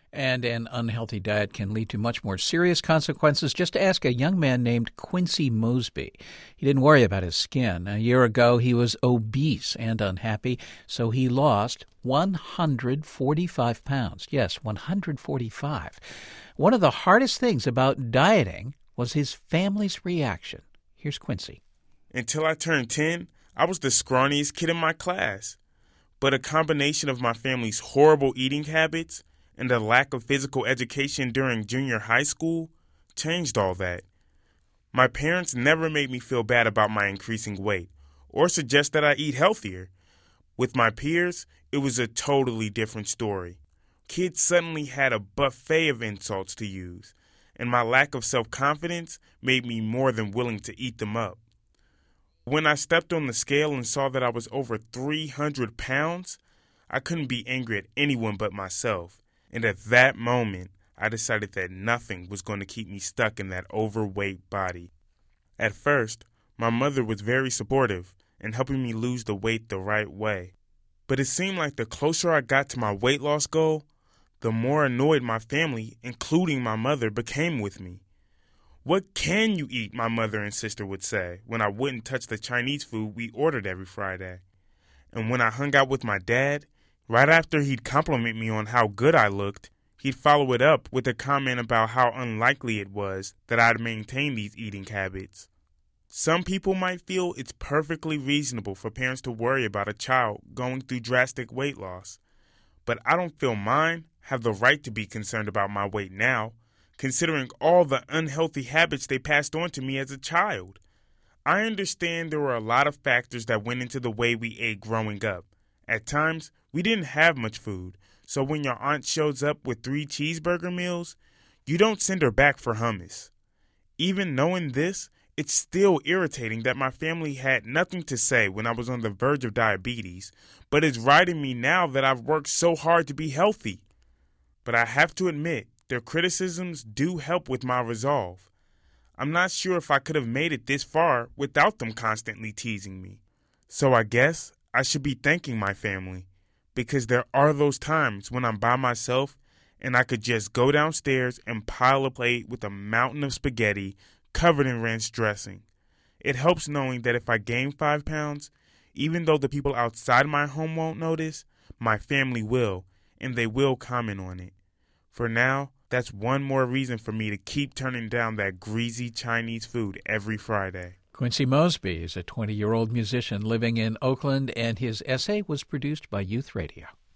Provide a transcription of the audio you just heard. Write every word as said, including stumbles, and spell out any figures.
And an unhealthy diet can lead to much more serious consequences. Just ask a young man named Quincy Mosby. He didn't worry about his skin. A year ago, he was obese and unhappy, so he lost one hundred forty-five pounds. Yes, one hundred forty-five. One of the hardest things about dieting was his family's reaction. Here's Quincy. Until I turned ten, I was the scrawniest kid in my class. But a combination of my family's horrible eating habits and the lack of physical education during junior high school changed all that. My parents never made me feel bad about my increasing weight or suggest that I eat healthier. With my peers, it was a totally different story. Kids suddenly had a buffet of insults to use, and my lack of self-confidence made me more than willing to eat them up. When I stepped on the scale and saw that I was over three hundred pounds, I couldn't be angry at anyone but myself. And at that moment, I decided that nothing was going to keep me stuck in that overweight body. At first, my mother was very supportive and helping me lose the weight the right way. But it seemed like the closer I got to my weight loss goal, the more annoyed my family, including my mother, became with me. "What can you eat?" my mother and sister would say when I wouldn't touch the Chinese food we ordered every Friday. And when I hung out with my dad, right after he'd compliment me on how good I looked, he'd follow it up with a comment about how unlikely it was that I'd maintain these eating habits. Some people might feel it's perfectly reasonable for parents to worry about a child going through drastic weight loss. But I don't feel mine have the right to be concerned about my weight now, considering all the unhealthy habits they passed on to me as a child. I understand there were a lot of factors that went into the way we ate growing up. At times, we didn't have much food, so when your aunt shows up with three cheeseburger meals, you don't send her back for hummus. Even knowing this, it's still irritating that my family had nothing to say when I was on the verge of diabetes, but is riding me now that I've worked so hard to be healthy. But I have to admit, their criticisms do help with my resolve. I'm not sure if I could have made it this far without them constantly teasing me. So I guess I should be thanking my family, because there are those times when I'm by myself and I could just go downstairs and pile a plate with a mountain of spaghetti covered in ranch dressing. It helps knowing that if I gain five pounds, even though the people outside my home won't notice, my family will, and they will comment on it. For now, that's one more reason for me to keep turning down that greasy Chinese food every Friday. Quincy Mosby is a twenty-year-old musician living in Oakland, and his essay was produced by Youth Radio.